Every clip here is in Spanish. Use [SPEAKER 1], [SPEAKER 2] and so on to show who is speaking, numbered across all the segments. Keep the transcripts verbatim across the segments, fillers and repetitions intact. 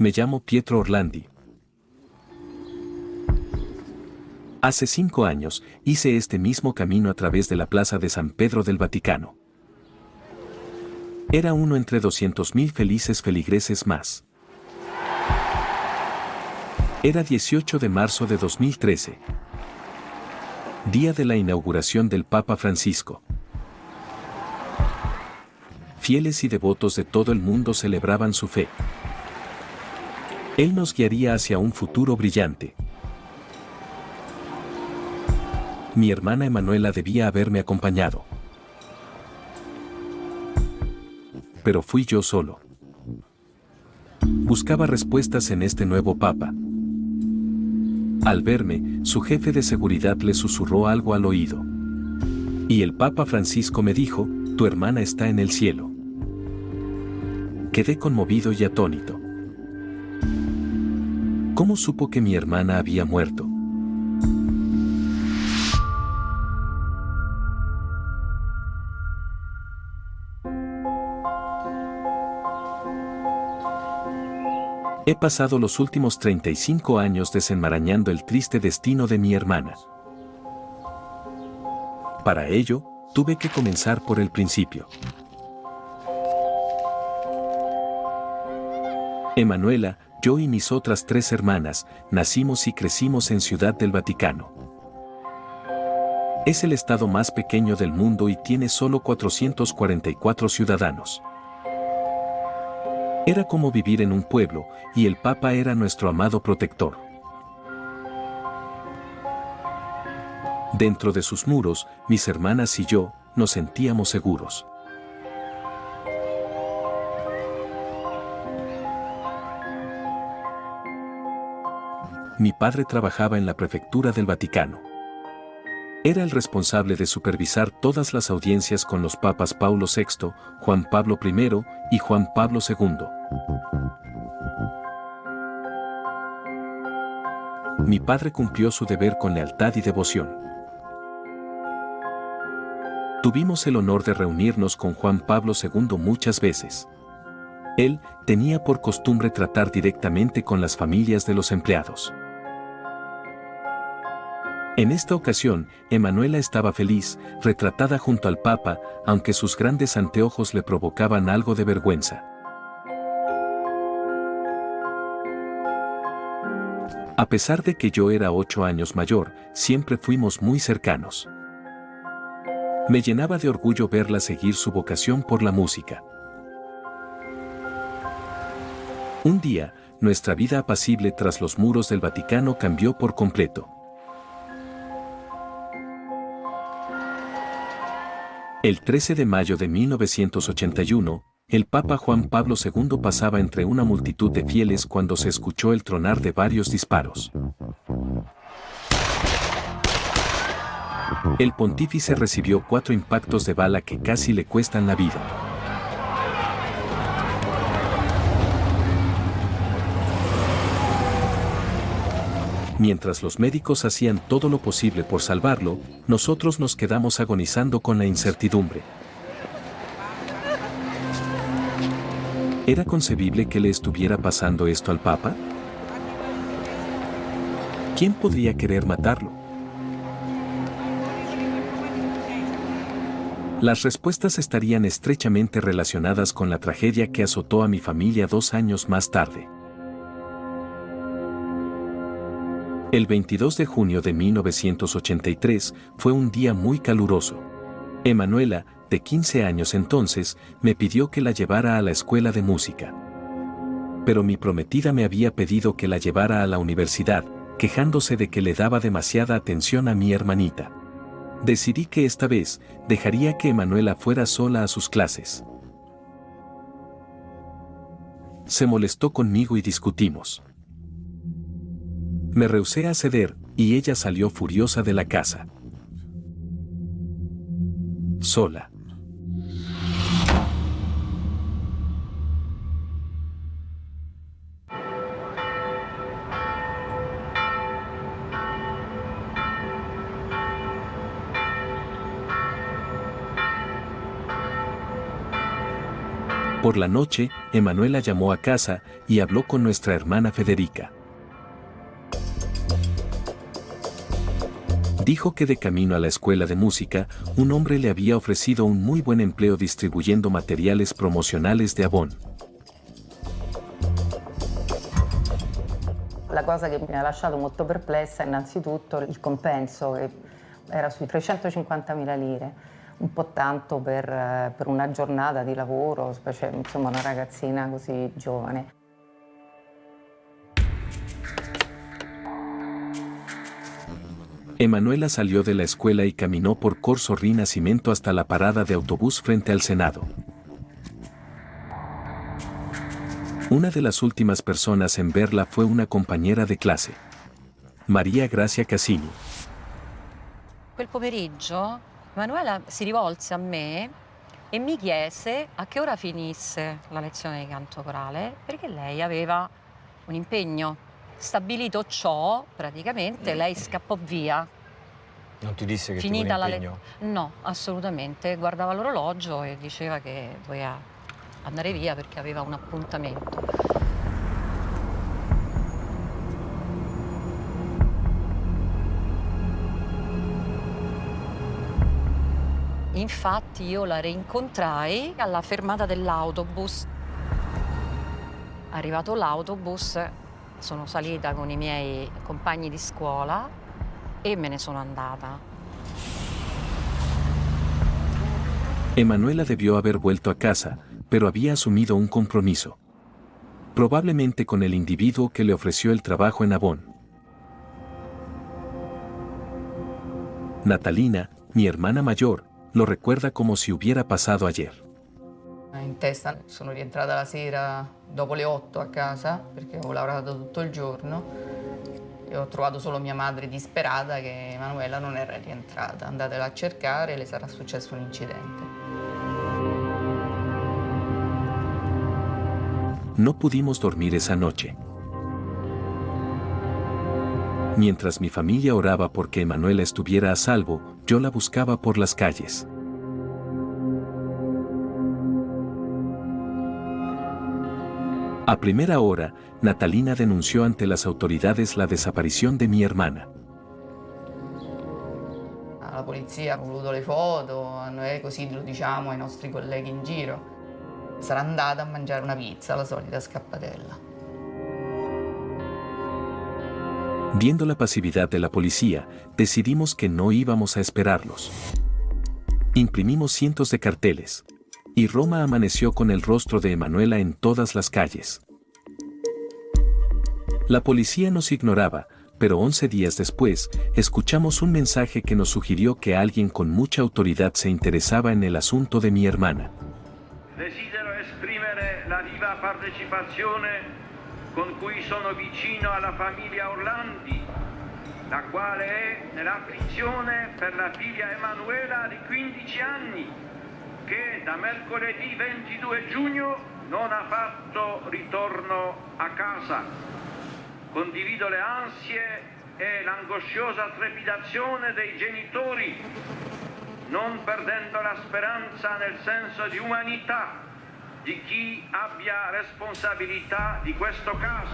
[SPEAKER 1] Me llamo Pietro Orlandi. Hace cinco años hice este mismo camino a través de la plaza de San Pedro del Vaticano. Era uno entre doscientos mil felices feligreses más. Era dieciocho de marzo de dos mil trece. Día de la inauguración del Papa Francisco. Fieles y devotos de todo el mundo celebraban su fe. Él nos guiaría hacia un futuro brillante. Mi hermana Emanuela debía haberme acompañado. Pero fui yo solo. Buscaba respuestas en este nuevo Papa. Al verme, su jefe de seguridad le susurró algo al oído. Y el Papa Francisco me dijo, tu hermana está en el cielo. Quedé conmovido y atónito. ¿Cómo supo que mi hermana había muerto? He pasado los últimos treinta y cinco años desenmarañando el triste destino de mi hermana. Para ello, tuve que comenzar por el principio. Emanuela, yo y mis otras tres hermanas, nacimos y crecimos en Ciudad del Vaticano. Es el estado más pequeño del mundo y tiene solo cuatrocientos cuarenta y cuatro ciudadanos. Era como vivir en un pueblo, y el Papa era nuestro amado protector. Dentro de sus muros, mis hermanas y yo, nos sentíamos seguros. Mi padre trabajaba en la prefectura del Vaticano. Era el responsable de supervisar todas las audiencias con los papas Paulo sexto, Juan Pablo primero y Juan Pablo segundo. Mi padre cumplió su deber con lealtad y devoción. Tuvimos el honor de reunirnos con Juan Pablo segundo muchas veces. Él tenía por costumbre tratar directamente con las familias de los empleados. En esta ocasión, Emanuela estaba feliz, retratada junto al Papa, aunque sus grandes anteojos le provocaban algo de vergüenza. A pesar de que yo era ocho años mayor, siempre fuimos muy cercanos. Me llenaba de orgullo verla seguir su vocación por la música. Un día, nuestra vida apacible tras los muros del Vaticano cambió por completo. El trece de mayo de mil novecientos ochenta y uno, el Papa Juan Pablo segundo pasaba entre una multitud de fieles cuando se escuchó el tronar de varios disparos. El pontífice recibió cuatro impactos de bala que casi le cuestan la vida. Mientras los médicos hacían todo lo posible por salvarlo, nosotros nos quedamos agonizando con la incertidumbre. ¿Era concebible que le estuviera pasando esto al Papa? ¿Quién podría querer matarlo? Las respuestas estarían estrechamente relacionadas con la tragedia que azotó a mi familia dos años más tarde. El veintidós de junio de mil novecientos ochenta y tres fue un día muy caluroso. Emanuela, de quince años entonces, me pidió que la llevara a la escuela de música. Pero mi prometida me había pedido que la llevara a la universidad, quejándose de que le daba demasiada atención a mi hermanita. Decidí que esta vez dejaría que Emanuela fuera sola a sus clases. Se molestó conmigo y discutimos. Me rehusé a ceder, y ella salió furiosa de la casa. Sola. Por la noche, Emanuela llamó a casa y habló con nuestra hermana Federica. Dijo que de camino a la escuela de música, un hombre le había ofrecido un muy buen empleo distribuyendo materiales promocionales de Avon.
[SPEAKER 2] La cosa che mi ha lasciato molto perplessa è innanzitutto il compenso, che era sui trecentocinquantamila lire, un po' tanto per, per una giornata di lavoro, specie insomma una ragazzina così giovane.
[SPEAKER 1] Emanuela salió de la escuela y caminó por Corso Rinascimento hasta la parada de autobús frente al Senado. Una de las últimas personas en verla fue una compañera de clase, Maria Grazia Casini.
[SPEAKER 3] Quel pomeriggio Emanuela si rivolse a me e mi chiese a che ora finisse la lezione di canto corale, perché lei aveva un impegno. Stabilito ciò, praticamente, lei scappò via.
[SPEAKER 4] Non ti disse che
[SPEAKER 3] Finita
[SPEAKER 4] ti
[SPEAKER 3] la
[SPEAKER 4] impegno?
[SPEAKER 3] No, assolutamente. Guardava l'orologio e diceva che doveva andare via perché aveva un appuntamento. Infatti io la rincontrai alla fermata dell'autobus. Arrivato l'autobus, sono salita con i miei compagni di scuola e me ne sono andata.
[SPEAKER 1] Emanuela debió haber vuelto a casa, pero había asumido un compromiso. Probablemente con el individuo que le ofreció el trabajo en Avon. Natalina, mi hermana mayor, lo recuerda como si hubiera pasado ayer.
[SPEAKER 2] In testa sono rientrata la sera dopo le otto a casa perché avevo lavorato tutto il giorno e ho trovato solo mia madre disperata che Emanuela non era rientrata. Andatela a cercare, le sarà successo un incidente.
[SPEAKER 1] No pudimos dormir esa noche. Mientras mi familia oraba porque Emanuela estuviera a salvo, yo la buscaba por las calles. A primera hora, Natalina denunció ante las autoridades la desaparición de mi hermana.
[SPEAKER 2] La polizia ha voluto le foto, noi così lo diciamo ai nostri colleghi in giro. Sarà andata a mangiare una pizza, la solita scappatella.
[SPEAKER 1] Viendo la pasividad de la policía, decidimos que no íbamos a esperarlos. Imprimimos cientos de carteles. Y Roma amaneció con el rostro de Emanuela en todas las calles. La policía nos ignoraba, pero once días después, escuchamos un mensaje que nos sugirió que alguien con mucha autoridad se interesaba en el asunto de mi hermana.
[SPEAKER 5] Desidero esprimere la viva partecipazione con cui sono vicino alla famiglia Orlandi, la quale è nell'afflizione per la figlia Emanuela di quindici anni, che da mercoledì ventidue giugno non ha fatto ritorno a casa. Condivido le ansie e l'angosciosa trepidazione dei genitori, non perdendo la speranza nel senso di umanità di chi abbia responsabilità di questo caso.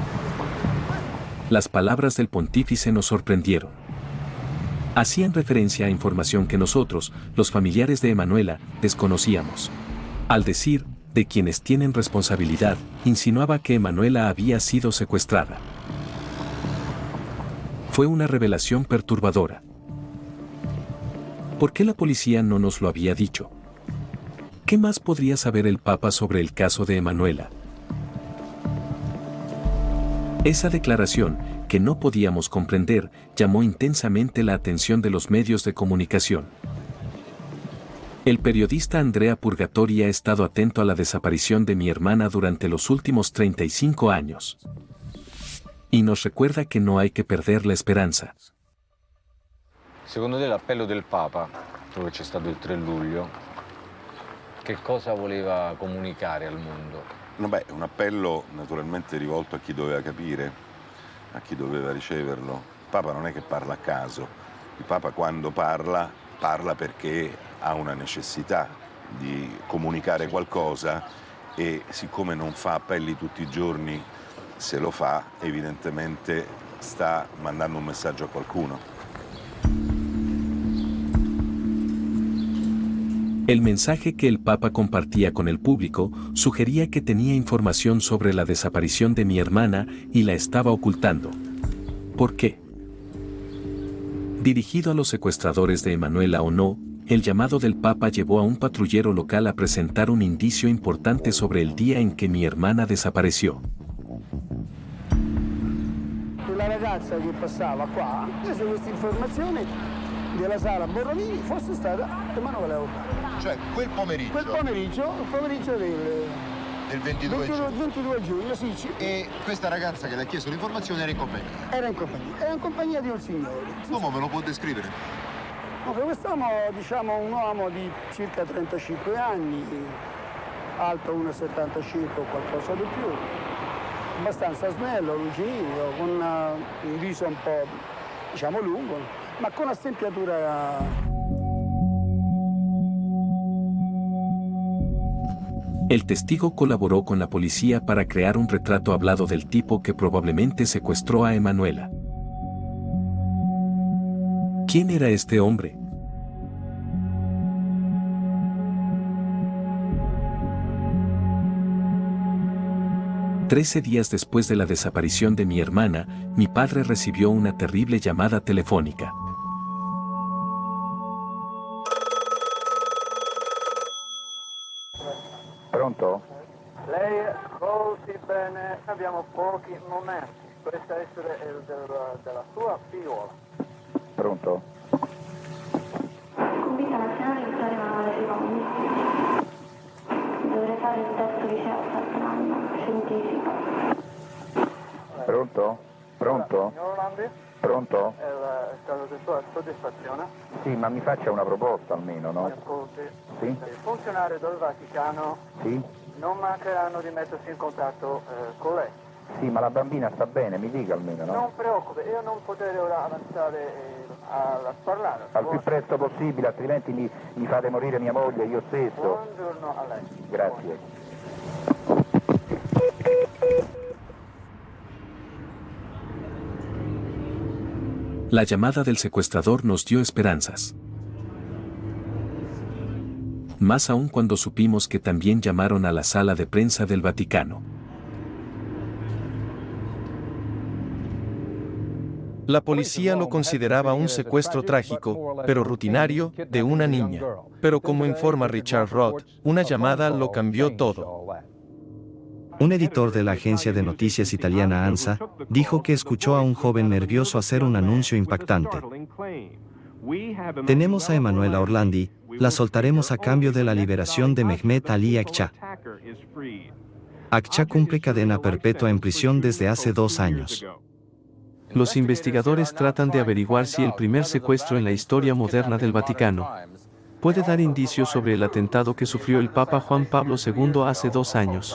[SPEAKER 1] Las palabras del pontífice nos sorprendieron. Hacían referencia a información que nosotros, los familiares de Emanuela, desconocíamos. Al decir, de quienes tienen responsabilidad, insinuaba que Emanuela había sido secuestrada. Fue una revelación perturbadora. ¿Por qué la policía no nos lo había dicho? ¿Qué más podría saber el Papa sobre el caso de Emanuela? Esa declaración, que no podíamos comprender, llamó intensamente la atención de los medios de comunicación. El periodista Andrea Purgatori ha estado atento a la desaparición de mi hermana durante los últimos treinta y cinco años. Y nos recuerda que no hay que perder la esperanza.
[SPEAKER 4] Secondo te l'appello del Papa, dove c'è stato il tre luglio, che cosa voleva comunicare al mondo?
[SPEAKER 6] No, beh, un appello naturalmente rivolto a chi doveva capire, a chi doveva riceverlo. Il Papa non è che parla a caso. Il Papa quando parla, parla perché ha una necessità di comunicare qualcosa e siccome non fa appelli tutti i giorni, se lo fa evidentemente sta mandando un messaggio a qualcuno.
[SPEAKER 1] El mensaje que el Papa compartía con el público sugería que tenía información sobre la desaparición de mi hermana y la estaba ocultando. ¿Por qué? Dirigido a los secuestradores de Emanuela o no, el llamado del Papa llevó a un patrullero local a presentar un indicio importante sobre el día en que mi hermana desapareció.
[SPEAKER 7] La ragazza che passava qua, prese questa informazione della sala Borromini, fosse stata Emanuela Orlandi.
[SPEAKER 8] Cioè quel pomeriggio?
[SPEAKER 7] Quel pomeriggio, il pomeriggio del,
[SPEAKER 8] del ventidue giugno.
[SPEAKER 7] ventidue giugno, sì, sì.
[SPEAKER 8] E questa ragazza che le ha chiesto l'informazione era in compagnia?
[SPEAKER 7] Era in compagnia, era in compagnia di un signore.
[SPEAKER 8] L'uomo me lo può descrivere?
[SPEAKER 7] No, quest'uomo, diciamo, un uomo di circa trentacinque anni, alto uno virgola settantacinque o qualcosa di più, abbastanza snello, lungilineo, con una, un viso un po', diciamo, lungo, ma con una stempiatura.
[SPEAKER 1] El testigo colaboró con la policía para crear un retrato hablado del tipo que probablemente secuestró a Emanuela. ¿Quién era este hombre? Trece días después de la desaparición de mi hermana, mi padre recibió una terrible llamada telefónica.
[SPEAKER 9] Pronto?
[SPEAKER 10] Lei ascolti bene, abbiamo pochi momenti. Questa essere il del, della sua figliola.
[SPEAKER 9] Pronto?
[SPEAKER 11] Convinta nazionale Vittorio Emanuele secondo. Dovrei fare il testo liceo Sant'Anna, scientifico.
[SPEAKER 9] Pronto? Pronto?
[SPEAKER 10] Signor Orlandi?
[SPEAKER 9] Pronto?
[SPEAKER 10] È il caso di sua soddisfazione?
[SPEAKER 9] Sì, ma mi faccia una proposta almeno, no?
[SPEAKER 10] Mi ascolti.
[SPEAKER 9] Sì?
[SPEAKER 10] I funzionari del Vaticano
[SPEAKER 9] Sì?
[SPEAKER 10] non mancheranno di mettersi in contatto eh, con lei.
[SPEAKER 9] Sì, ma la bambina sta bene, mi dica almeno, no?
[SPEAKER 10] Non preoccupi, io non potrei ora avanzare eh, a, a parlare.
[SPEAKER 9] Al più presto possibile, altrimenti mi, mi fate morire mia moglie, io stesso.
[SPEAKER 10] Buongiorno a lei.
[SPEAKER 9] Grazie.
[SPEAKER 1] La llamada del secuestrador nos dio esperanzas. Más aún cuando supimos que también llamaron a la sala de prensa del Vaticano.
[SPEAKER 12] La policía lo consideraba un secuestro trágico, pero rutinario, de una niña. Pero como informa Richard Roth, una llamada lo cambió todo.
[SPEAKER 13] Un editor de la agencia de noticias italiana ANSA dijo que escuchó a un joven nervioso hacer un anuncio impactante. Tenemos a Emanuela Orlandi, la soltaremos a cambio de la liberación de Mehmet Ali Akça. Akça cumple cadena perpetua en prisión desde hace dos años.
[SPEAKER 12] Los investigadores tratan de averiguar si el primer secuestro en la historia moderna del Vaticano puede dar indicios sobre el atentado que sufrió el Papa Juan Pablo segundo hace dos años.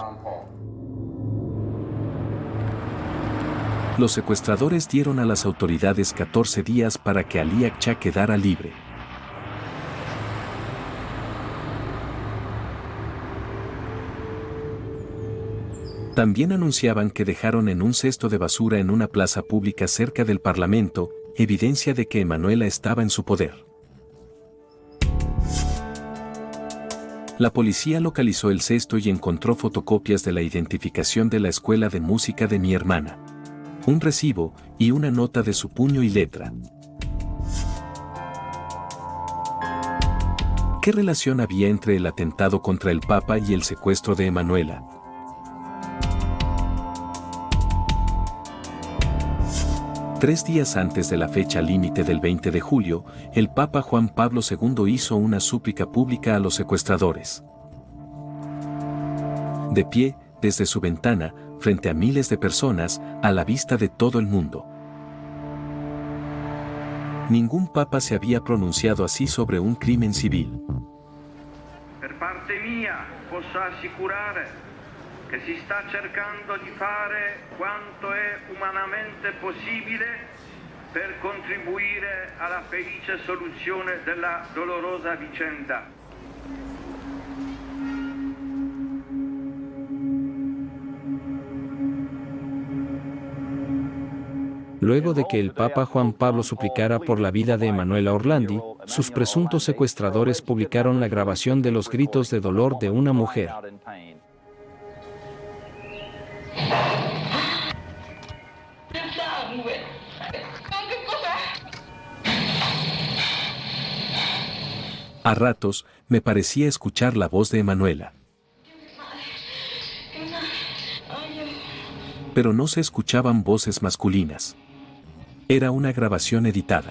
[SPEAKER 1] Los secuestradores dieron a las autoridades catorce días para que Ali Akça quedara libre. También anunciaban que dejaron en un cesto de basura en una plaza pública cerca del Parlamento, evidencia de que Emanuela estaba en su poder. La policía localizó el cesto y encontró fotocopias de la identificación de la escuela de música de mi hermana, un recibo y una nota de su puño y letra. ¿Qué relación había entre el atentado contra el Papa y el secuestro de Emanuela? Tres días antes de la fecha límite del veinte de julio, el Papa Juan Pablo segundo hizo una súplica pública a los secuestradores. De pie, desde su ventana, frente a miles de personas, a la vista de todo el mundo. Ningún papa se había pronunciado así sobre un crimen civil.
[SPEAKER 5] Per parte mia, posso assicurare che si sta cercando di fare quanto è umanamente possibile per contribuire alla felice soluzione della dolorosa vicenda.
[SPEAKER 14] Luego de que el Papa Juan Pablo suplicara por la vida de Emanuela Orlandi, sus presuntos secuestradores publicaron la grabación de los gritos de dolor de una mujer.
[SPEAKER 1] A ratos, me parecía escuchar la voz de Emanuela. Pero no se escuchaban voces masculinas. Era una grabación editada.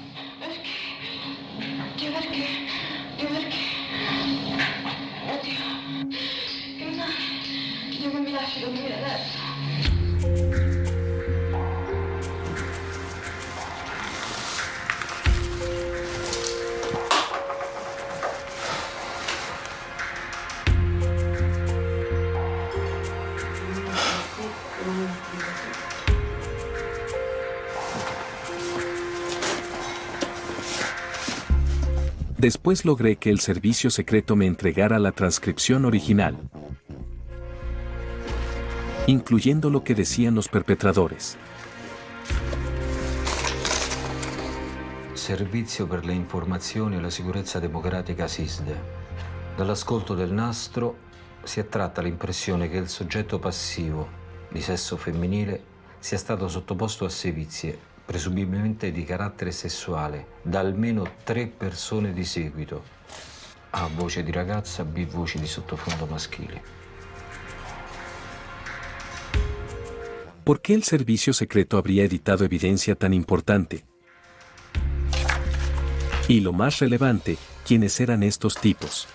[SPEAKER 1] Después logré que el servicio secreto me entregara la transcripción original, incluyendo lo que decían los perpetradores.
[SPEAKER 4] Servizio per le informazioni e la sicurezza democratica S I S D E. Dall'ascolto del nastro si attratta l'impressione che il soggetto passivo, di sesso femminile, sia stato sottoposto a sevizie, presumibilmente di carattere sessuale, da almeno tre persone di seguito. A voce di ragazza, B voci di sottofondo maschili.
[SPEAKER 1] ¿Por qué el servicio secreto habría editado evidencia tan importante? Y lo más relevante, ¿quiénes eran estos tipos?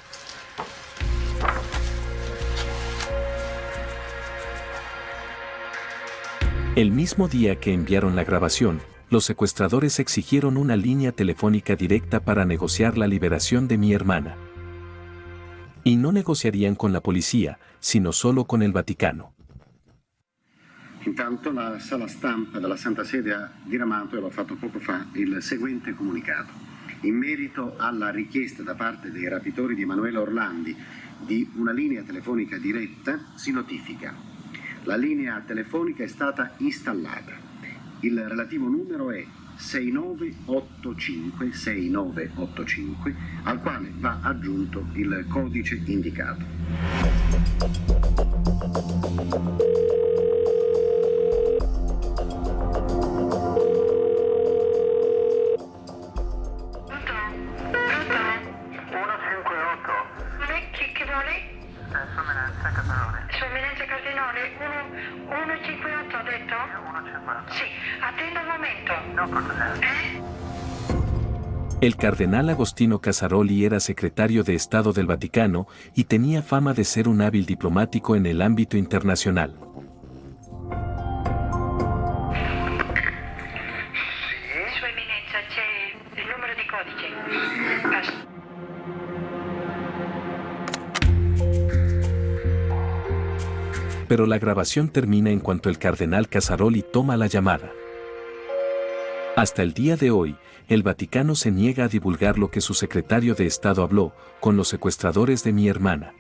[SPEAKER 1] El mismo día que enviaron la grabación, los secuestradores exigieron una línea telefónica directa para negociar la liberación de mi hermana. Y no negociarían con la policía, sino solo con el Vaticano.
[SPEAKER 15] Intanto la sala stampa della Santa Sede ha diramato, e l'ho fatto poco fa, il seguente comunicato. In merito alla richiesta da parte dei rapitori di Emanuela Orlandi di una linea telefonica diretta, si notifica: la linea telefonica è stata installata. Il relativo numero è sei nove otto cinque sei nove otto cinque, al quale va aggiunto il codice indicato.
[SPEAKER 1] El cardenal Agostino Casaroli era secretario de Estado del Vaticano y tenía fama de ser un hábil diplomático en el ámbito internacional.
[SPEAKER 16] Sua Eminenza, c'è il numero di codice.
[SPEAKER 1] Pero la grabación termina en cuanto el cardenal Casaroli toma la llamada. Hasta el día de hoy, el Vaticano se niega a divulgar lo que su secretario de Estado habló con los secuestradores de mi hermana.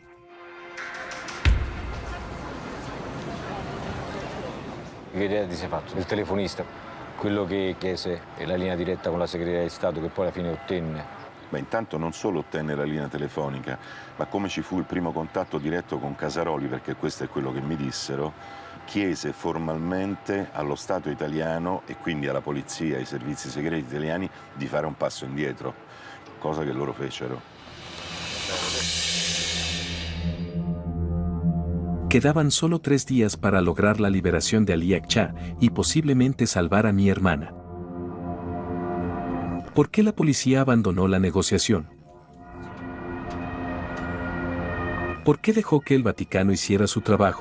[SPEAKER 4] Che idea ti sei fatto? Il telefonista, quello che chiese la linea diretta con la segreteria di Stato, che poi alla fine ottenne.
[SPEAKER 6] Ma intanto non solo ottenne la linea telefonica, ma come ci fu il primo contatto diretto con Casaroli, perché questo è quello che mi dissero, chiese formalmente allo Stato italiano e quindi alla polizia e ai servizi segreti italiani di fare un passo indietro, cosa che loro fecero.
[SPEAKER 1] Quedaban solo tres días para lograr la liberación de Ali Akcha y posiblemente salvar a mi hermana. ¿Por qué la policía abandonó la negociación? ¿Por qué dejó que el Vaticano hiciera su trabajo?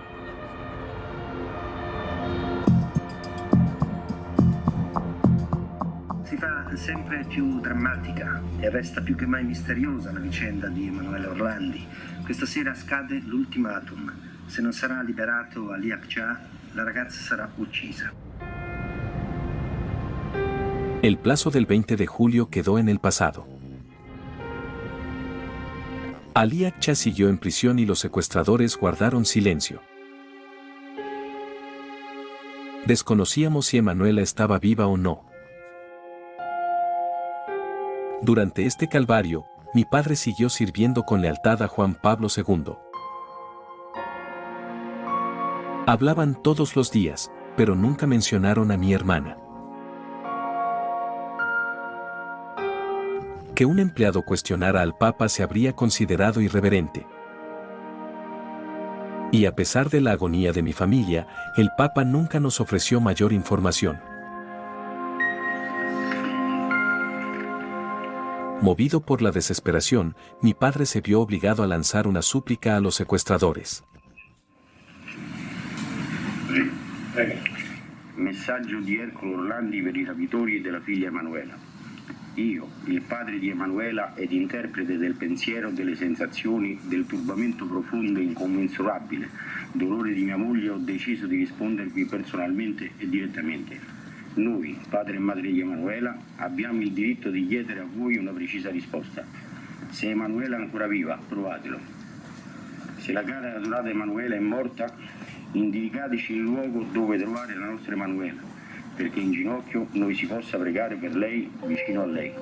[SPEAKER 15] Si fa sempre più drammatica e resta più che mai misteriosa la vicenda di Emanuela Orlandi. Questa sera scade l'ultimatum. Se non sarà liberato Ali Akcha, la ragazza sarà uccisa.
[SPEAKER 1] El plazo del veinte de julio quedó en el pasado. Ali Akcha siguió en prisión y los secuestradores guardaron silencio. Desconocíamos si Emanuela estaba viva o no. Durante este calvario, mi padre siguió sirviendo con lealtad a Juan Pablo segundo. Hablaban todos los días, pero nunca mencionaron a mi hermana. Que un empleado cuestionara al Papa se habría considerado irreverente. Y a pesar de la agonía de mi familia, el Papa nunca nos ofreció mayor información. Movido por la desesperación, mi padre se vio obligado a lanzar una súplica a los secuestradores.
[SPEAKER 17] Messaggio di Ercolo Orlandi per i rapitori della figlia Emanuela. Io, il padre di Emanuela ed interprete del pensiero, delle sensazioni, del turbamento profondo e incommensurabile, dolore di mia moglie, ho deciso di rispondervi personalmente e direttamente. Noi, padre e madre di Emanuela, abbiamo il diritto di chiedere a voi una precisa risposta. Se Emanuela è ancora viva, provatelo. Se la cara e adorata Emanuela è morta, indicateci il luogo dove trovare la nostra Emanuela, perché in ginocchio noi si possa pregare per lei, vicino a lei.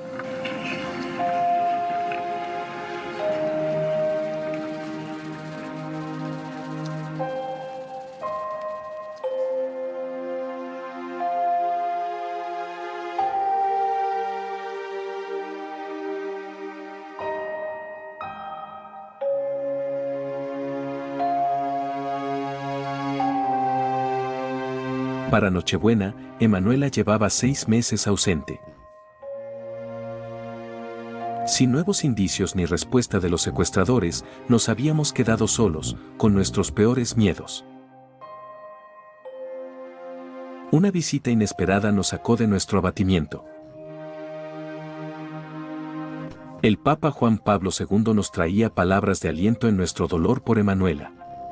[SPEAKER 1] Para Nochebuena, Emanuela llevaba seis meses ausente. Sin nuevos indicios ni respuesta de los secuestradores, nos habíamos quedado solos, con nuestros peores miedos. Una visita inesperada nos sacó de nuestro abatimiento. El Papa Juan Pablo segundo nos traía palabras de aliento en nuestro dolor por Emanuela.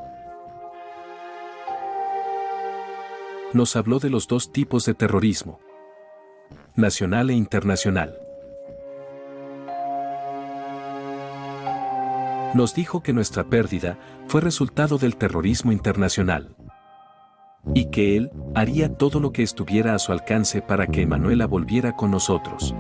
[SPEAKER 1] Nos habló de los dos tipos de terrorismo, nacional e internacional. Nos dijo que nuestra pérdida fue resultado del terrorismo internacional y que él haría todo lo que estuviera a su alcance para que Emanuela volviera con nosotros.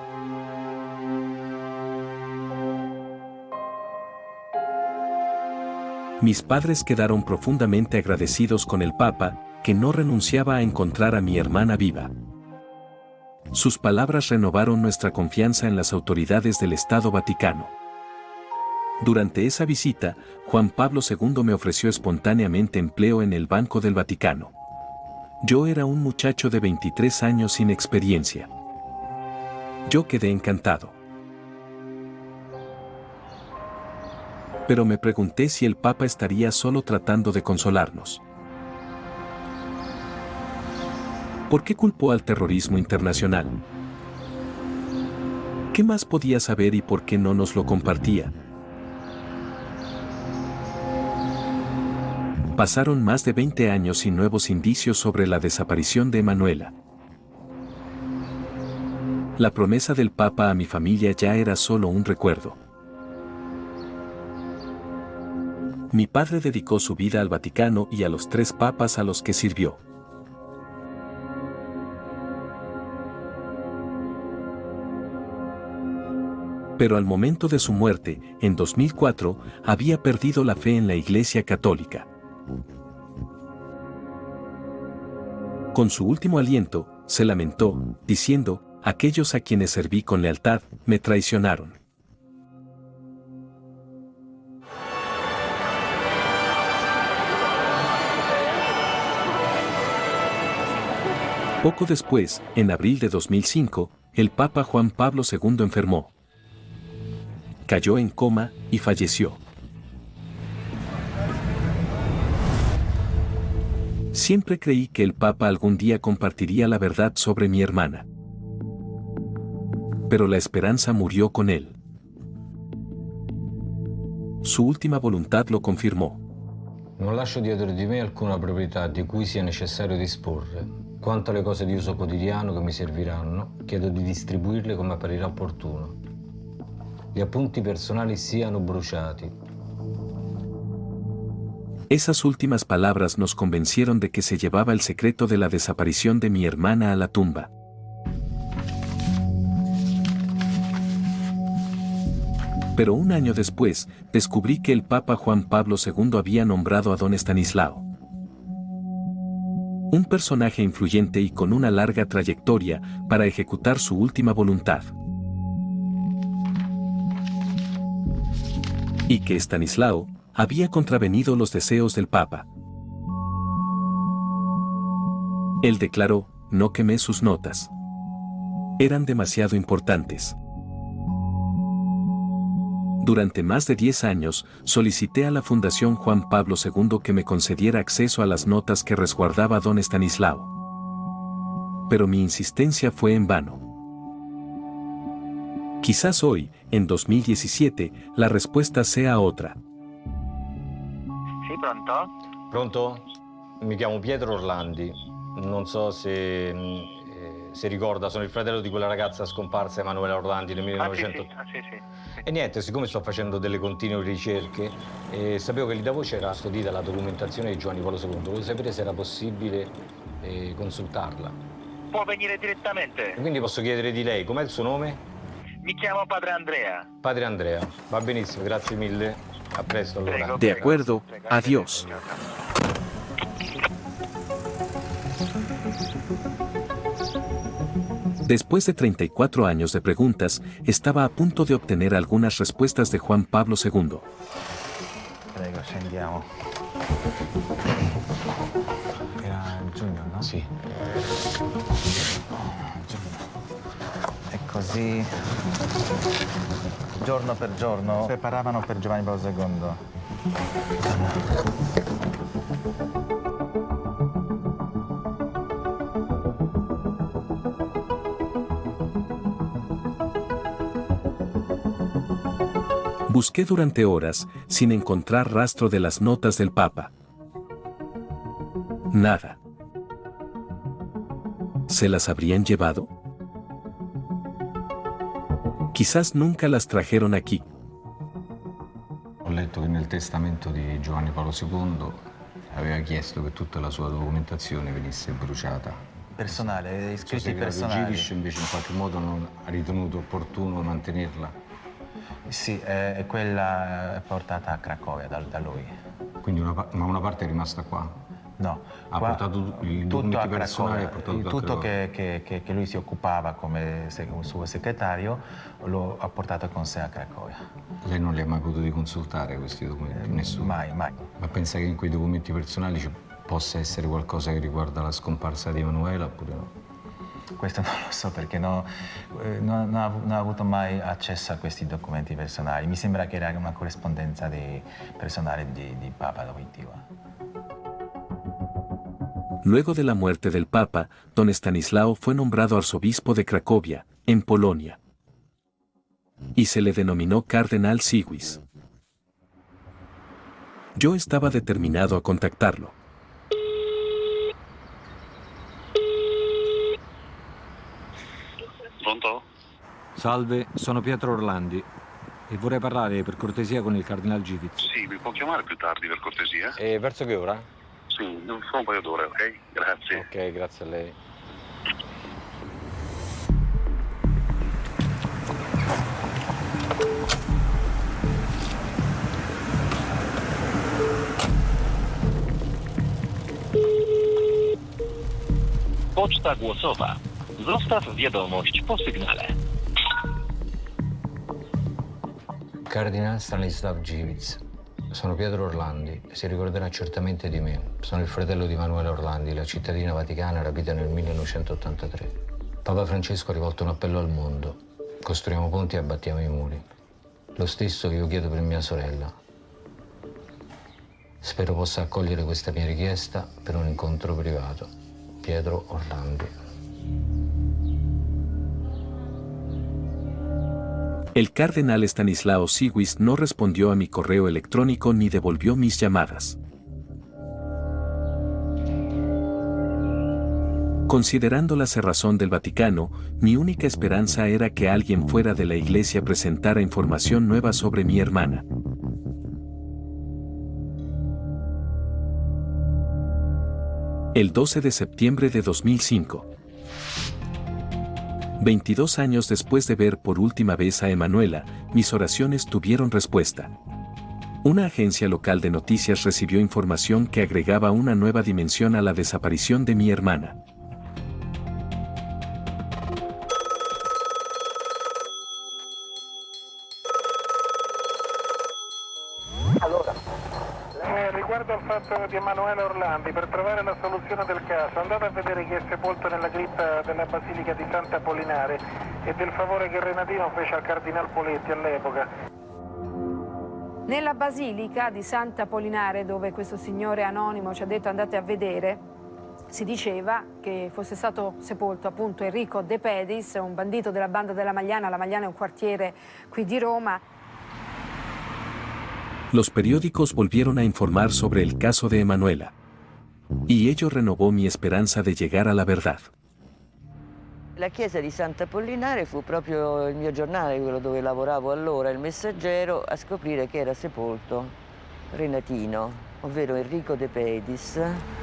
[SPEAKER 1] Mis padres quedaron profundamente agradecidos con el Papa, que no renunciaba a encontrar a mi hermana viva. Sus palabras renovaron nuestra confianza en las autoridades del Estado Vaticano. Durante esa visita, Juan Pablo segundo me ofreció espontáneamente empleo en el Banco del Vaticano. Yo era un muchacho de veintitrés años sin experiencia. Yo quedé encantado. Pero me pregunté si el Papa estaría solo tratando de consolarnos. ¿Por qué culpó al terrorismo internacional? ¿Qué más podía saber y por qué no nos lo compartía? Pasaron más de veinte años sin nuevos indicios sobre la desaparición de Emanuela. La promesa del Papa a mi familia ya era solo un recuerdo. Mi padre dedicó su vida al Vaticano y a los tres papas a los que sirvió. Pero al momento de su muerte, en dos mil cuatro, había perdido la fe en la Iglesia Católica. Con su último aliento, se lamentó, diciendo, aquellos a quienes serví con lealtad, me traicionaron. Poco después, en abril de dos mil cinco, el Papa Juan Pablo segundo enfermó. Cayó en coma y falleció. Siempre creí que el Papa algún día compartiría la verdad sobre mi hermana. Pero la esperanza murió con él. Su última voluntad lo confirmó.
[SPEAKER 4] Non lascio dietro di me alcuna proprietà di cui sia necessario disporre. Quanto alle cose di uso quotidiano che mi serviranno, chiedo di distribuirle come apparirà opportuno. Gli appunti personali siano bruciati.
[SPEAKER 1] Esas últimas palabras nos convencieron de que se llevaba el secreto de la desaparición de mi hermana a la tumba. Pero un año después, descubrí que el Papa Juan Pablo segundo había nombrado a don Estanislao, un personaje influyente y con una larga trayectoria, para ejecutar su última voluntad. Y que Estanislao había contravenido los deseos del Papa. Él declaró: no quemé sus notas. Eran demasiado importantes. Durante más de diez años, solicité a la Fundación Juan Pablo segundo que me concediera acceso a las notas que resguardaba don Estanislao. Pero mi insistencia fue en vano. Quizás hoy, en dos mil diecisiete, la respuesta sea otra.
[SPEAKER 18] Sì, pronto?
[SPEAKER 4] Pronto? Mi chiamo Pietro Orlandi. Non so se, eh, se ricorda, sono il fratello di quella ragazza scomparsa, Emanuela Orlandi, nel millenovecento...
[SPEAKER 18] Ah, sì, sì. Ah, sì, sì.
[SPEAKER 4] E niente, siccome sto facendo delle continue ricerche, eh, sapevo che lì da voi c'era custodita la documentazione di Giovanni Paolo secondo. Volevo sapere se era possibile eh, consultarla.
[SPEAKER 18] Può venire direttamente.
[SPEAKER 4] E quindi posso chiedere di lei, com'è il suo nome?
[SPEAKER 18] Mi chiamo Padre Andrea.
[SPEAKER 4] Padre Andrea, va benissimo, grazie mille. A presto allora.
[SPEAKER 18] Prego,
[SPEAKER 12] De acuerdo, adiós.
[SPEAKER 1] Después de treinta y cuatro años de preguntas, estaba a punto de obtener algunas respuestas de Juan Pablo segundo.
[SPEAKER 19] Prego, scendiamo. Era giugno, no?
[SPEAKER 4] Sì.
[SPEAKER 19] Giugno. E così, giorno per giorno, preparavano per Giovanni Paolo secondo.
[SPEAKER 1] Busqué durante horas, sin encontrar rastro de las notas del Papa. Nada. ¿Se las habrían llevado? Quizás nunca las trajeron aquí.
[SPEAKER 4] Ho letto che nel testamento di Giovanni Paolo secondo aveva chiesto che tutta la sua documentazione venisse bruciata.
[SPEAKER 19] Personale, iscritti
[SPEAKER 4] Il
[SPEAKER 19] personali.
[SPEAKER 4] Givis invece in qualche modo non ha ritenuto opportuno mantenerla.
[SPEAKER 19] Sì, è quella portata a Cracovia da, da lui.
[SPEAKER 4] Quindi una, ma una parte è rimasta qua?
[SPEAKER 19] No.
[SPEAKER 4] Ha
[SPEAKER 19] qua,
[SPEAKER 4] portato il
[SPEAKER 19] tutto
[SPEAKER 4] documenti
[SPEAKER 19] a
[SPEAKER 4] personali, ha
[SPEAKER 19] Cracovia.
[SPEAKER 4] portato
[SPEAKER 19] Tutto
[SPEAKER 4] a
[SPEAKER 19] che, che, che, che lui si occupava come se, un suo segretario lo ha portato con sé a Cracovia.
[SPEAKER 4] Lei non li ha mai potuti consultare questi documenti?
[SPEAKER 19] Eh,
[SPEAKER 4] Nessuno?
[SPEAKER 19] Mai, mai.
[SPEAKER 4] Ma pensa che in quei documenti personali ci possa essere qualcosa che riguarda la scomparsa di Emanuela oppure no?
[SPEAKER 19] Questo non lo so perché no, eh, non, non, ho, non ho avuto mai accesso a questi documenti personali. Mi sembra che era una corrispondenza di, personale di, di Papa Wojtyła.
[SPEAKER 1] Luego de la muerte del Papa, don Estanislao fue nombrado arzobispo de Cracovia, en Polonia. Y se le denominó Cardenal Sigwis. Yo estaba determinado a contactarlo.
[SPEAKER 18] Pronto?
[SPEAKER 4] Salve, sono Pietro Orlandi e vorrei parlare per cortesia con il Cardinal Givis.
[SPEAKER 18] Sì, mi può chiamare più tardi per cortesia?
[SPEAKER 4] E verso che ora?
[SPEAKER 18] Sì, non so un paio d'ore, ok? Grazie.
[SPEAKER 4] Ok, grazie a lei.
[SPEAKER 20] Poczta głosowa. Zostaw wiadomość po sygnale.
[SPEAKER 4] Cardinal Stanislav Givis. Sono Pietro Orlandi, si ricorderà certamente di me. Sono il fratello di Emanuela Orlandi, la cittadina vaticana rapita nel millenovecentottantatré. Papa Francesco ha rivolto un appello al mondo. Costruiamo ponti e abbattiamo i muri. Lo stesso io chiedo per mia sorella. Spero possa accogliere questa mia richiesta per un incontro privato. Pietro Orlandi.
[SPEAKER 1] El cardenal Estanislao Sigwis no respondió a mi correo electrónico ni devolvió mis llamadas. Considerando la cerrazón del Vaticano, mi única esperanza era que alguien fuera de la iglesia presentara información nueva sobre mi hermana. El doce de septiembre de dos mil cinco. veintidós años después de ver por última vez a Emanuela, mis oraciones tuvieron respuesta. Una agencia local de noticias recibió información que agregaba una nueva dimensión a la desaparición de mi hermana.
[SPEAKER 10] Eh, riguardo al fatto di Emanuela Orlandi, per trovare la soluzione del caso, andate a vedere chi è sepolto nella cripta della Basilica di Santa Apollinare e del favore che Renatino fece al Cardinal Poletti all'epoca.
[SPEAKER 21] Nella Basilica di Santa Apollinare, dove questo signore anonimo ci ha detto andate a vedere, si diceva che fosse stato sepolto appunto Enrico De Pedis, un bandito della banda della Magliana. La Magliana è un quartiere qui di Roma.
[SPEAKER 1] Los periódicos volvieron a informar sobre el caso de Emanuela. Y ello renovó mi esperanza de llegar a la verdad.
[SPEAKER 22] La chiesa di Santa Apollinare fu proprio il mio giornale, quello dove lavoravo allora, Il Messaggero, a scoprire che era sepolto Renatino, ovvero Enrico De Pedis,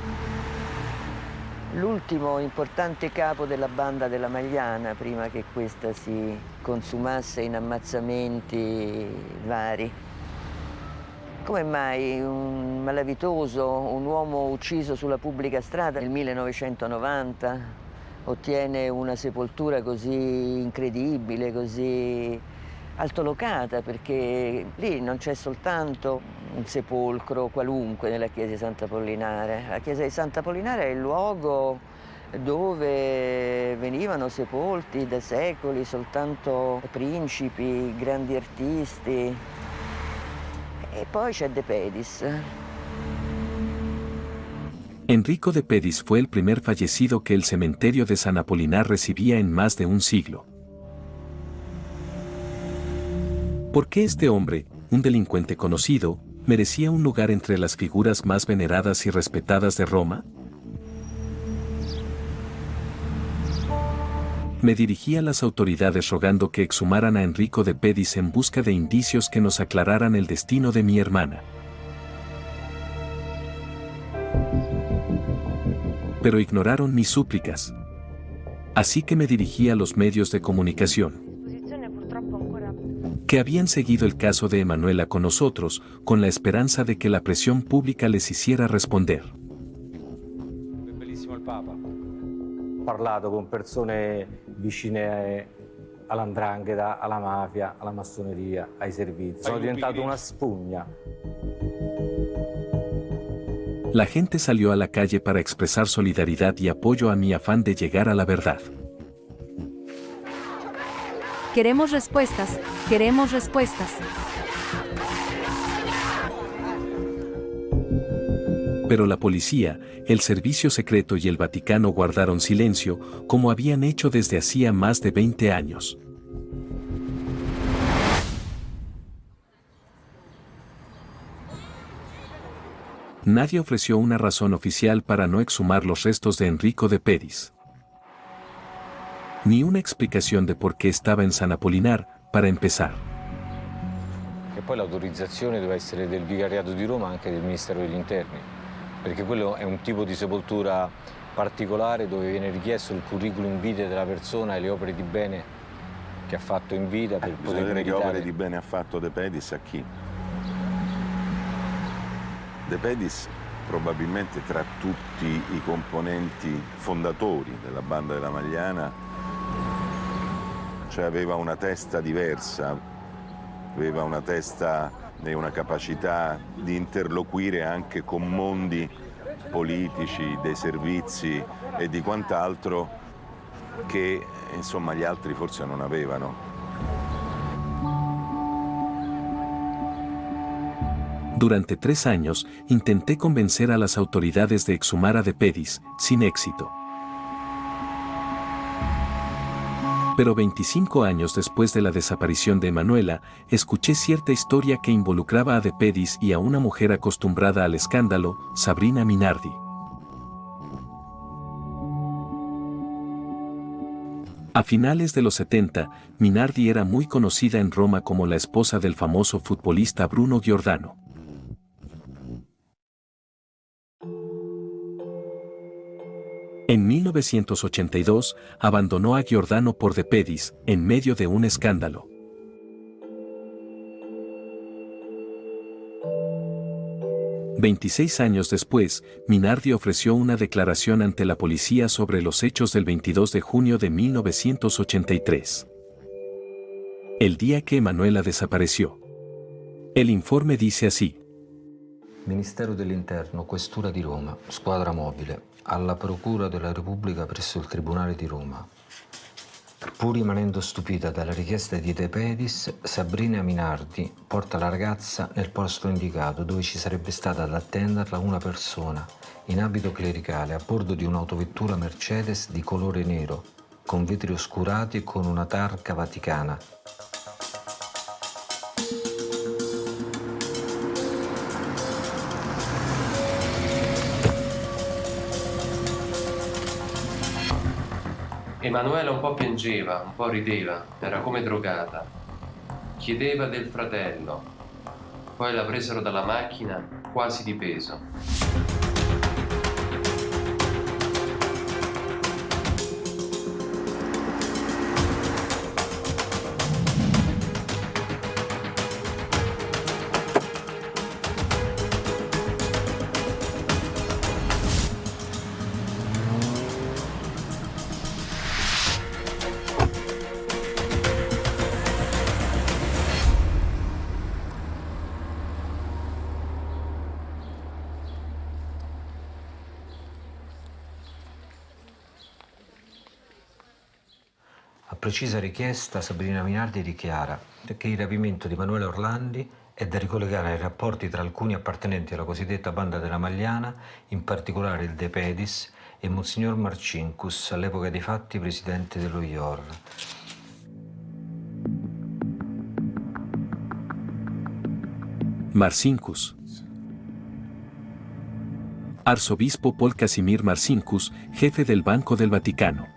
[SPEAKER 22] l'ultimo importante capo della banda della Magliana, prima che questa si consumasse in ammazzamenti vari. Come mai un malavitoso, un uomo ucciso sulla pubblica strada nel millenovecentonovanta, ottiene una sepoltura così incredibile, così altolocata, perché lì non c'è soltanto un sepolcro qualunque nella chiesa di Santa Apollinare. La chiesa di Santa Apollinare è il luogo dove venivano sepolti da secoli soltanto principi, grandi artisti. E poi c'è De Pedis.
[SPEAKER 1] Enrico De Pedis fue el primer fallecido que el cementerio de San Apolinar recibía en más de un siglo. ¿Por qué este hombre, un delincuente conocido, merecía un lugar entre las figuras más veneradas y respetadas de Roma? Me dirigí a las autoridades rogando que exhumaran a Enrico De Pedis en busca de indicios que nos aclararan el destino de mi hermana. Pero ignoraron mis súplicas. Así que me dirigí a los medios de comunicación, que habían seguido el caso de Emanuela con nosotros, con la esperanza de que la presión pública les hiciera responder.
[SPEAKER 4] Bellissimo il Papa. Ho parlato con persone vicine all'andrangheta, alla mafia, alla massoneria, ai servizi. Sono diventato una spugna.
[SPEAKER 1] La gente salió a la calle para expresar solidaridad y apoyo a mi afán de llegar a la verdad.
[SPEAKER 23] Queremos respuestas, queremos respuestas.
[SPEAKER 1] Pero la policía, el servicio secreto y el Vaticano guardaron silencio, como habían hecho desde hacía más de veinte años. Nadie ofreció una razón oficial para no exhumar los restos de Enrico De Pedis. Ni una explicación de por qué estaba en San Apolinar, para empezar.
[SPEAKER 4] E poi l'autorizzazione deve essere del Vicariato di Roma, anche del Ministero degli Interni, perché quello è un tipo di sepoltura particolare dove viene richiesto il curriculum vitae della persona e le opere di bene che ha fatto in vita per
[SPEAKER 6] eh,
[SPEAKER 4] poter
[SPEAKER 6] vedere
[SPEAKER 4] meritare.
[SPEAKER 6] Che opere di bene ha fatto De Pedis a chi? De Pedis probabilmente tra tutti i componenti fondatori della banda della Magliana, cioè aveva una testa diversa, aveva una testa e una capacità di interloquire anche con mondi politici, dei servizi e di quant'altro che insomma gli altri forse non avevano.
[SPEAKER 1] Durante tres años, intenté convencer a las autoridades de exhumar a De Pedis, sin éxito. Pero veinticinco años después de la desaparición de Emanuela, escuché cierta historia que involucraba a De Pedis y a una mujer acostumbrada al escándalo, Sabrina Minardi. A finales de los setenta, Minardi era muy conocida en Roma como la esposa del famoso futbolista Bruno Giordano. En mil novecientos ochenta y dos, abandonó a Giordano por De Pedis, en medio de un escándalo. veintiséis años después, Minardi ofreció una declaración ante la policía sobre los hechos del veintidós de junio de mil novecientos ochenta y tres. El día que Emanuela desapareció. El informe dice así.
[SPEAKER 4] Ministero dell'Interno, Questura di Roma, Squadra Mobile, alla Procura della Repubblica presso il Tribunale di Roma. Pur rimanendo stupita dalla richiesta di De Pedis, Sabrina Minardi porta la ragazza nel posto indicato dove ci sarebbe stata ad attenderla una persona in abito clericale a bordo di un'autovettura Mercedes di colore nero, con vetri oscurati e con una targa vaticana.
[SPEAKER 2] Emanuela un po' piangeva, un po' rideva, era come drogata. Chiedeva del fratello. Poi la presero dalla macchina quasi di peso.
[SPEAKER 4] A precisa richiesta, Sabrina Minardi dichiara che il rapimento di Emanuela Orlandi è da ricollegare ai rapporti tra alcuni appartenenti alla cosiddetta banda della Magliana, in particolare il De Pedis e Monsignor Marcinkus, all'epoca dei fatti presidente dello I O R.
[SPEAKER 1] Marcinkus. Arzobispo Paul Casimir Marcinkus, jefe del Banco del Vaticano.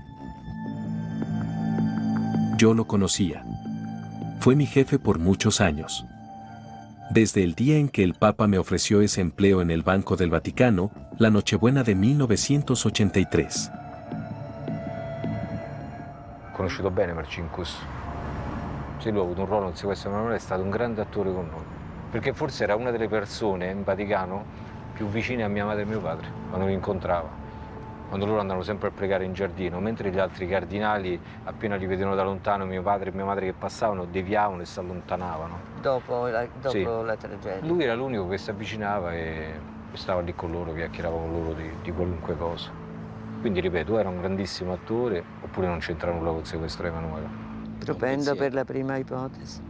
[SPEAKER 1] Yo lo conocía. Fue mi jefe por muchos años. Desde el día en que el Papa me ofreció ese empleo en el Banco del Vaticano, la Nochebuena de mil novecientos ochenta y tres.
[SPEAKER 4] Ho conosciuto bene Marcinkus. Se lui ha avuto un ruolo nel sequestro di Emanuela, è stato un grande attore con noi. Perché forse era una delle persone in Vaticano più vicine a mia madre e mio padre, quando li incontrava. Quando loro andavano sempre a pregare in giardino, mentre gli altri cardinali, appena li vedevano da lontano, mio padre e mia madre che passavano, deviavano e si allontanavano.
[SPEAKER 22] Dopo la, dopo
[SPEAKER 4] sì.
[SPEAKER 22] la tragedia?
[SPEAKER 4] Lui era l'unico che si avvicinava e stava lì con loro, chiacchierava con loro di, di qualunque cosa. Quindi, ripeto, era un grandissimo attore, oppure non c'entra nulla col sequestro di Emanuela.
[SPEAKER 22] Propendo per la prima ipotesi.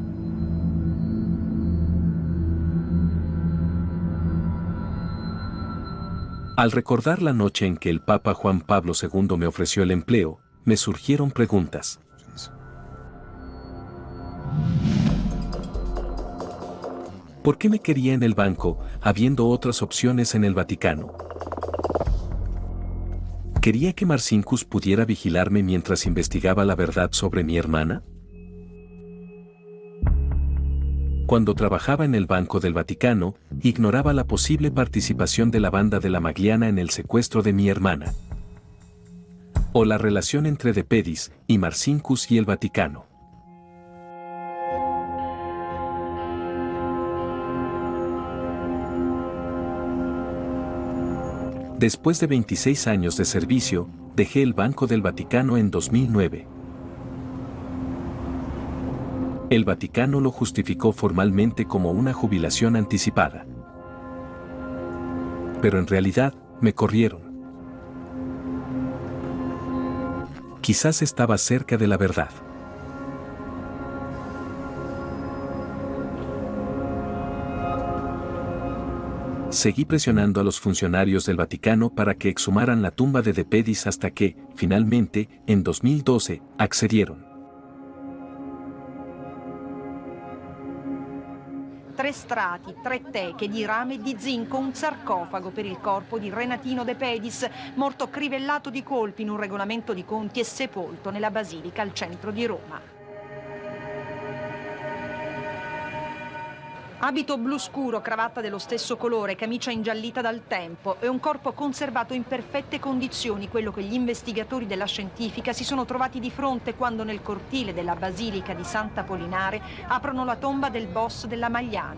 [SPEAKER 1] Al recordar la noche en que el Papa Juan Pablo segundo me ofreció el empleo, me surgieron preguntas. ¿Por qué me quería en el banco, habiendo otras opciones en el Vaticano? ¿Quería que Marcinkus pudiera vigilarme mientras investigaba la verdad sobre mi hermana? Cuando trabajaba en el Banco del Vaticano, ignoraba la posible participación de la banda de la Magliana en el secuestro de mi hermana. O la relación entre De Pedis y Marcinkus y el Vaticano. Después de veintiséis años de servicio, dejé el Banco del Vaticano en dos mil nueve. El Vaticano lo justificó formalmente como una jubilación anticipada. Pero en realidad, me corrieron. Quizás estaba cerca de la verdad. Seguí presionando a los funcionarios del Vaticano para que exhumaran la tumba de De Pedis hasta que, finalmente, en dos mil doce, accedieron.
[SPEAKER 3] Tre strati, tre teche di rame e di zinco, un sarcofago per il corpo di Renatino De Pedis, morto crivellato di colpi in un regolamento di conti e sepolto nella basilica al centro di Roma. Abito blu scuro, cravatta dello stesso colore, camicia ingiallita dal tempo e un corpo conservato in perfette condizioni, quello che gli investigatori della scientifica si sono trovati di fronte quando nel cortile della Basilica di Santa Polinare aprono la tomba del boss della Magliana.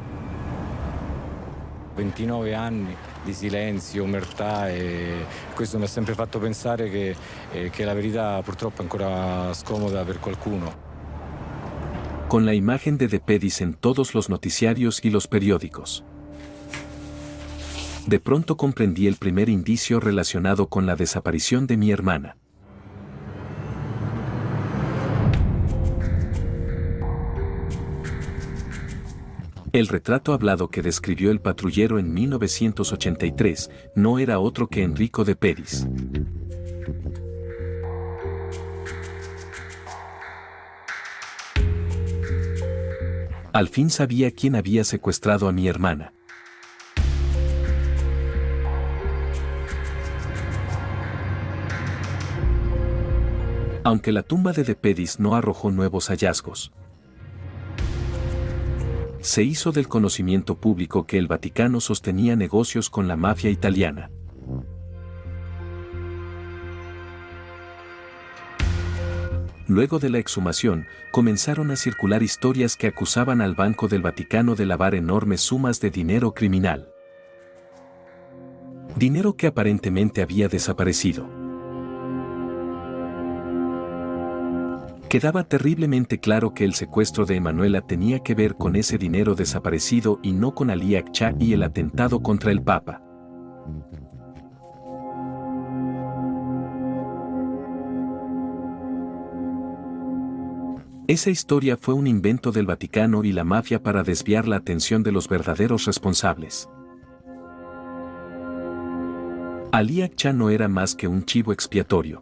[SPEAKER 7] ventinove anni di silenzio, omertà, e questo mi ha sempre fatto pensare che, eh, che la verità purtroppo è ancora scomoda per qualcuno.
[SPEAKER 1] Con la imagen de De Pedis en todos los noticiarios y los periódicos. De pronto comprendí el primer indicio relacionado con la desaparición de mi hermana. El retrato hablado que describió el patrullero en mil novecientos ochenta y tres no era otro que Enrico De Pedis. Al fin sabía quién había secuestrado a mi hermana. Aunque la tumba de De Pedis no arrojó nuevos hallazgos, se hizo del conocimiento público que el Vaticano sostenía negocios con la mafia italiana. Luego de la exhumación, comenzaron a circular historias que acusaban al Banco del Vaticano de lavar enormes sumas de dinero criminal. Dinero que aparentemente había desaparecido. Quedaba terriblemente claro que el secuestro de Emanuela tenía que ver con ese dinero desaparecido y no con Ali Akça y el atentado contra el Papa. Esa historia fue un invento del Vaticano y la mafia para desviar la atención de los verdaderos responsables. Ali Akça no era más que un chivo expiatorio.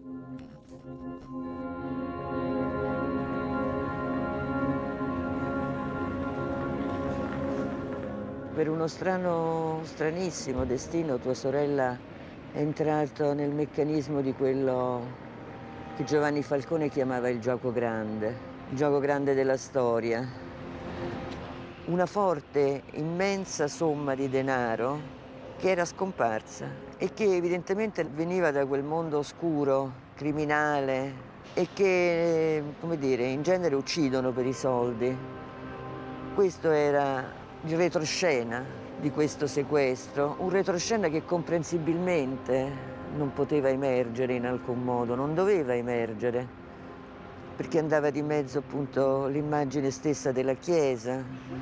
[SPEAKER 22] Per uno strano, stranissimo destino, tua sorella è entrato nel meccanismo di quello che Giovanni Falcone chiamava il gioco grande. Il gioco grande della storia. Una forte, immensa somma di denaro che era scomparsa e che evidentemente veniva da quel mondo oscuro, criminale e che, come dire, in genere uccidono per i soldi. Questo era il retroscena di questo sequestro, un retroscena che comprensibilmente non poteva emergere in alcun modo, non doveva emergere, perché andava di mezzo appunto l'immagine stessa della Chiesa.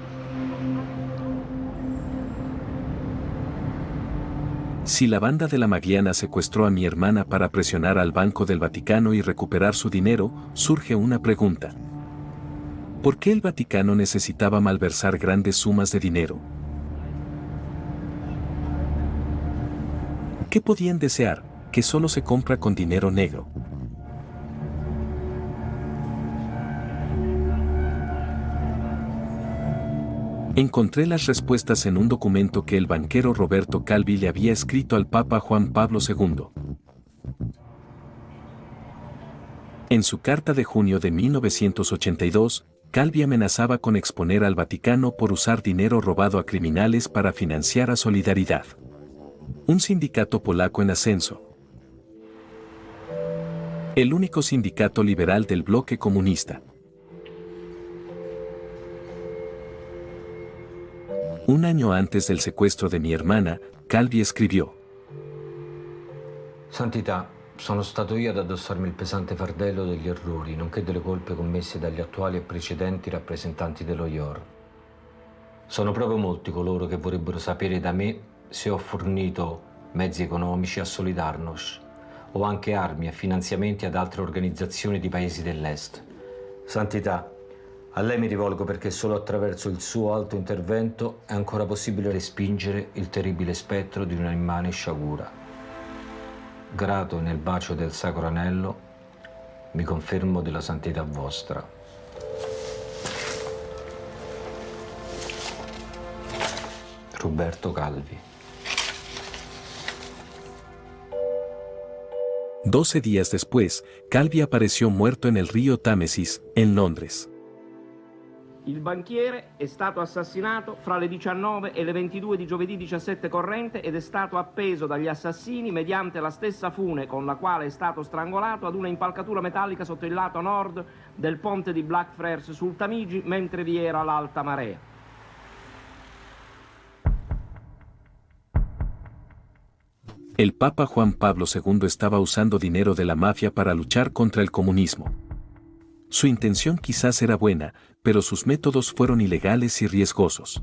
[SPEAKER 1] Si la banda de la Magliana secuestró a mi hermana para presionar al Banco del Vaticano y recuperar su dinero, surge una pregunta. ¿Por qué el Vaticano necesitaba malversar grandes sumas de dinero? ¿Qué podían desear, que solo se compra con dinero negro? Encontré las respuestas en un documento que el banquero Roberto Calvi le había escrito al Papa Juan Pablo segundo. En su carta de junio de mil novecientos ochenta y dos, Calvi amenazaba con exponer al Vaticano por usar dinero robado a criminales para financiar a Solidaridad, un sindicato polaco en ascenso. El único sindicato liberal del bloque comunista. Un año antes del secuestro de mi hermana, Calvi escribió:
[SPEAKER 4] Santità, sono stato io ad addossarmi il pesante fardello degli errori, nonché delle colpe commesse dagli attuali e precedenti rappresentanti dello I O R. Sono proprio molti coloro che vorrebbero sapere da me se ho fornito mezzi economici a Solidarnosc o anche armi e finanziamenti ad altre organizzazioni di paesi dell'Est. Santità, a lei mi rivolgo perché solo attraverso il suo alto intervento è ancora possibile respingere il terribile spettro di una immane sciagura. Grato nel bacio del Sacro Anello, mi confermo della santità vostra. Roberto Calvi.
[SPEAKER 1] Doce días después, Calvi apareció muerto en el río Támesis, en Londres.
[SPEAKER 8] Il banchiere è stato assassinato fra le diciannove e le ventidue di giovedì diciassette corrente ed è stato appeso dagli assassini mediante la stessa fune con la quale è stato strangolato ad una impalcatura metallica sotto il lato nord del ponte di Blackfriars sul Tamigi mentre vi era l'alta marea.
[SPEAKER 1] El Papa Juan Pablo segundo estaba usando dinero de la mafia para luchar contra el comunismo. Su intención quizás era buena, pero sus métodos fueron ilegales y riesgosos.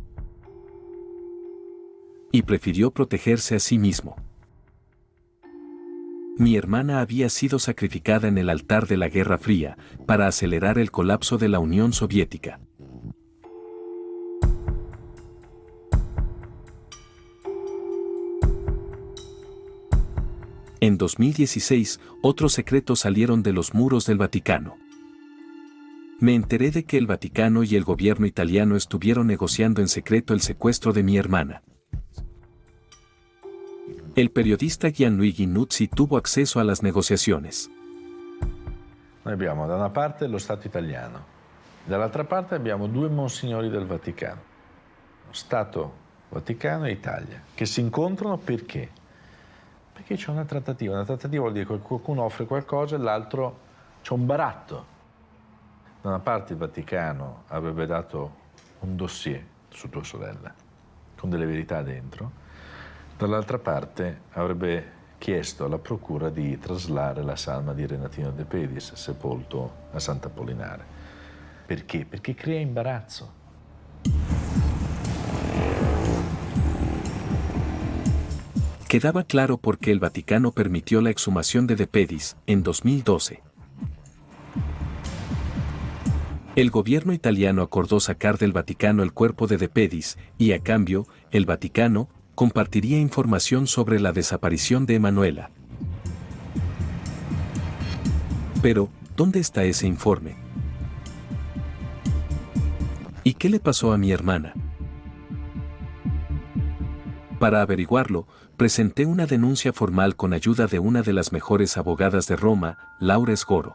[SPEAKER 1] Y prefirió protegerse a sí mismo. Mi hermana había sido sacrificada en el altar de la Guerra Fría, para acelerar el colapso de la Unión Soviética. En dos mil dieciséis, otros secretos salieron de los muros del Vaticano. Me enteré de que el Vaticano y el gobierno italiano estuvieron negociando en secreto el secuestro de mi hermana. El periodista Gianluigi Nuzzi tuvo acceso a las negociaciones.
[SPEAKER 9] Noi abbiamo da una parte lo Stato italiano, dall'altra parte abbiamo due monsignori del Vaticano, Stato Vaticano e Italia, che si incontrano perché? Perché c'è una trattativa, una trattativa vuol dire che qualcuno offre qualcosa e l'altro c'è un baratto. Da una parte il Vaticano avrebbe dato un dossier su tua sorella, con delle verità dentro, dall'altra parte avrebbe chiesto alla procura di traslare la salma di Renatino De Pedis, sepolto a Sant'Apollinare. Perché? Perché crea imbarazzo.
[SPEAKER 1] Quedaba claro por qué el Vaticano permitió la exhumación de De Pedis en dos mil doce. El gobierno italiano acordó sacar del Vaticano el cuerpo de De Pedis y, a cambio, el Vaticano compartiría información sobre la desaparición de Emanuela. Pero, ¿dónde está ese informe? ¿Y qué le pasó a mi hermana? Para averiguarlo, presenté una denuncia formal con ayuda de una de las mejores abogadas de Roma, Laura Sgoro.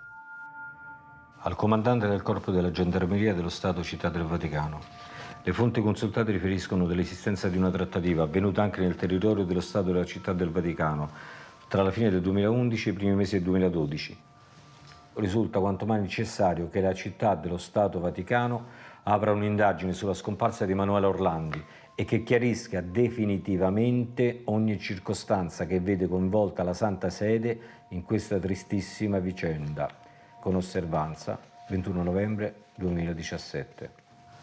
[SPEAKER 4] Al comandante del Corpo della Gendarmeria dello Stato Città del Vaticano. Le fonti consultate riferiscono dell'esistenza di una trattativa avvenuta anche nel territorio dello Stato della Città del Vaticano tra la fine del duemilaundici e i primi mesi del duemiladodici. Risulta quanto mai necessario che la Città dello Stato Vaticano apra un'indagine sulla scomparsa di Emanuela Orlandi e che chiarisca definitivamente ogni circostanza che vede coinvolta la Santa Sede in questa tristissima vicenda. Con osservanza, ventuno novembre duemiladiciassette.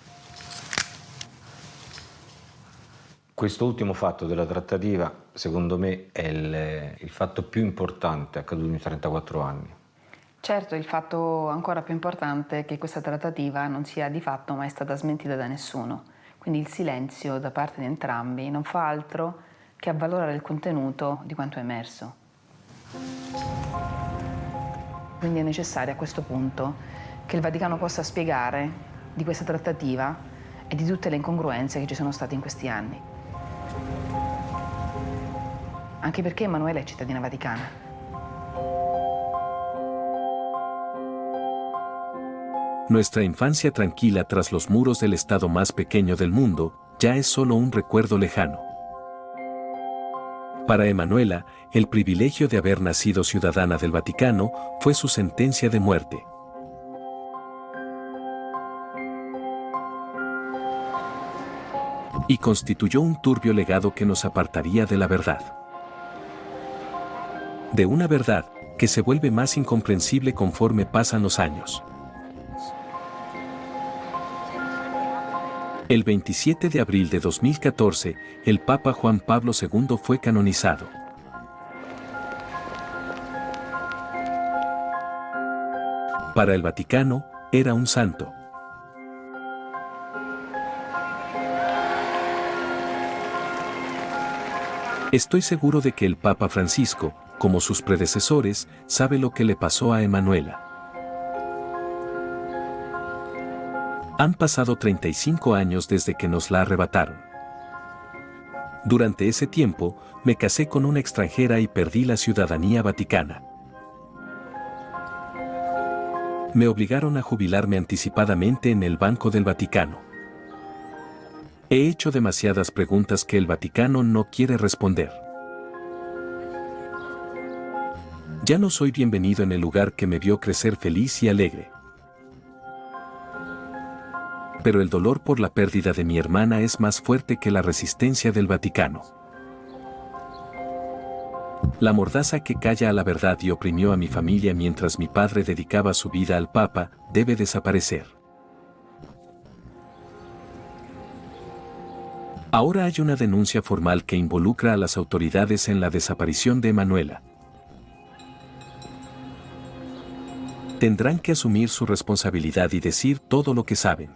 [SPEAKER 4] Questo ultimo fatto della trattativa, secondo me, è il, il fatto più importante accaduto in trentaquattro anni.
[SPEAKER 11] Certo, il fatto ancora più importante è che questa trattativa non sia di fatto mai stata smentita da nessuno. Quindi il silenzio da parte di entrambi non fa altro che avvalorare il contenuto di quanto è emerso. Quindi è necessario a questo punto che il Vaticano possa spiegare di questa trattativa e di tutte le incongruenze che ci sono state in questi anni. Anche perché Emanuela è cittadina vaticana.
[SPEAKER 1] Nuestra infancia tranquila tras los muros del estado más pequeño del mundo ya es solo un recuerdo lejano. Para Emanuela, el privilegio de haber nacido ciudadana del Vaticano fue su sentencia de muerte. Y constituyó un turbio legado que nos apartaría de la verdad. De una verdad que se vuelve más incomprensible conforme pasan los años. El veintisiete de abril de dos mil catorce, el Papa Juan Pablo segundo fue canonizado. Para el Vaticano, era un santo. Estoy seguro de que el Papa Francisco, como sus predecesores, sabe lo que le pasó a Emanuela. Han pasado treinta y cinco años desde que nos la arrebataron. Durante ese tiempo, me casé con una extranjera y perdí la ciudadanía vaticana. Me obligaron a jubilarme anticipadamente en el Banco del Vaticano. He hecho demasiadas preguntas que el Vaticano no quiere responder. Ya no soy bienvenido en el lugar que me vio crecer feliz y alegre. Pero el dolor por la pérdida de mi hermana es más fuerte que la resistencia del Vaticano. La mordaza que calla a la verdad y oprimió a mi familia mientras mi padre dedicaba su vida al Papa, debe desaparecer. Ahora hay una denuncia formal que involucra a las autoridades en la desaparición de Emanuela. Tendrán que asumir su responsabilidad y decir todo lo que saben.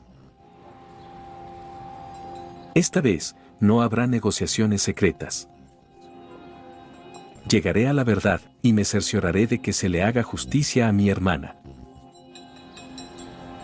[SPEAKER 1] Esta vez, no habrá negociaciones secretas. Llegaré a la verdad y me cercioraré de que se le haga justicia a mi hermana.